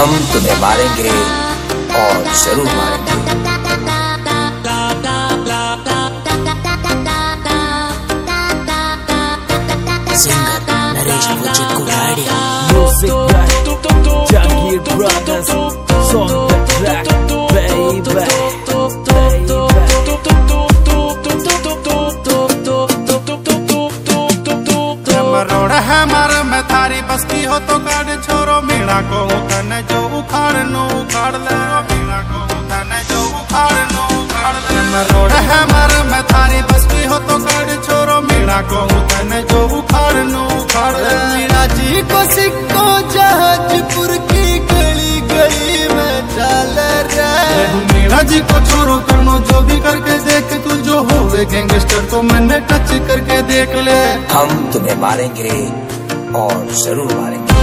हम तुम्हें मारेंगे और जरूर मारेंगे। सिंगर नरेश मुझे Kuradiya. Jagged Brothers, song the track, baby. Road है मारे मैं थारी बस्ती हो तो काट छोरो मीणा को तने जो उखाड़ नो उखाड़ ले मीणा को तने जो उखाड़ नो उखाड़ ले। रोड है मारे मैं थारी बस्ती हो तो काट छोरो मीणा को तने जो उखाड़ नो उखाड़ ले। मीणा जी को सिक्को जहाजपुर की गली गली में चल रहे। मीणा जी को छोरो करनो जो भी करके देख तू जो होवे गैंगस्टर तो मैंने टच करके देख ले। हम तुम्हें मारेंगे और जरूर मारेंगे।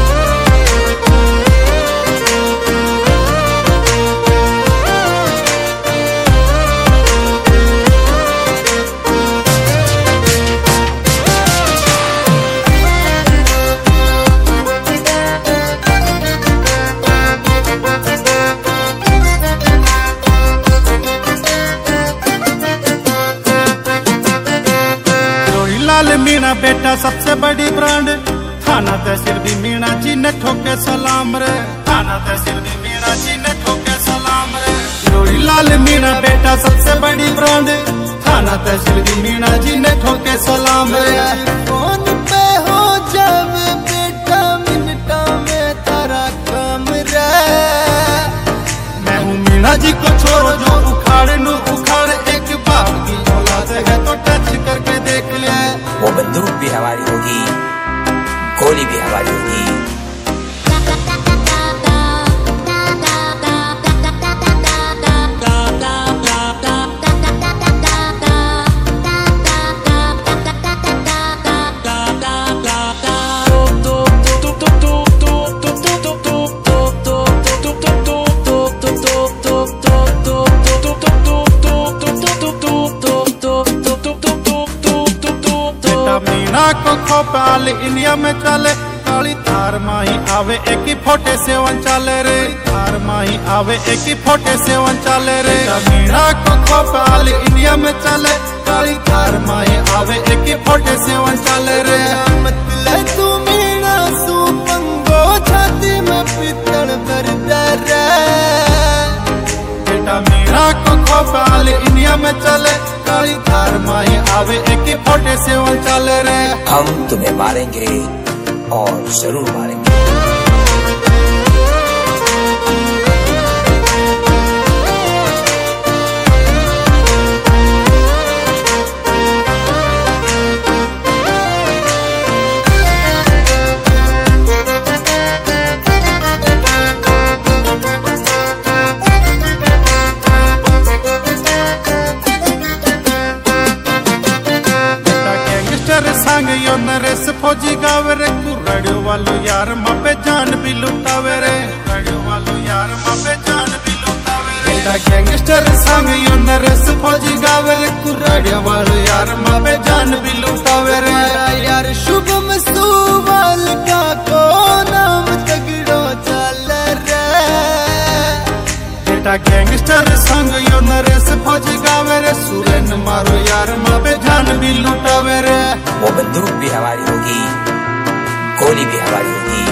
लाल मीणा बेटा सबसे बड़ी ब्रांड, थाना तहसील भी मीणा जी ने ठोके सलाम रे। थाना तहसील भी मीणा जी ने ठोके सलाम रे। जोड़ी लाल मीणा बेटा सबसे बड़ी ब्रांड, थाना तहसील भी मीणा जी ने ठोके सलाम रे। फोन पे हो जावे बेटा मिनटा में तारा काम रे। मैं हूँ मीणा जी को छोरो जो उखाड़ नु उखाड़, एक बाप की औलाद है तो टच करके देख ले। वो बंदूक भी हमारी होगी, गोली भी हमारी होगी। मीणा को खोपाल इंडिया में चले, काली थार माही आवे एक ही फोटे से वन चले रे। थार माही आवे एक ही फोटे से वन चले रे। मीणा को खोपाल इंडिया में चले, काली थार माही आवे एक ही फोटे से वन चले रे। मतलब तू मीणा सू पंगो छाती में पितल भर दे। बेटा मीणा को खोपाल इंडिया में चले, काली थार माही आवे एक ही फोटे से वन चले रे। हम तुम्हें मारेंगे और जरूर मारेंगे। संग यो नरेश फौजी गावे रे। कुराड़ियो वालो यार मापे जान भी लुटावे रे। कुराड़ियो वालो यार मापे जान भी लुटावे रे। बेटा गैंगस्टर संग यो नरेश फौजी गावे रे। कुराड़ियो वालो यार मापे जान भी लुटावे रे। यार शुभम सुवाल का को नाम तगड़ो चल रे। बेटा गैंगस्टर संग यो नरेश फौजी गावे रे। सुरेन मारो यार मापे जान भी लुटावे रे। वो बंदूक भी हमारी होगी, गोली भी हमारी होगी।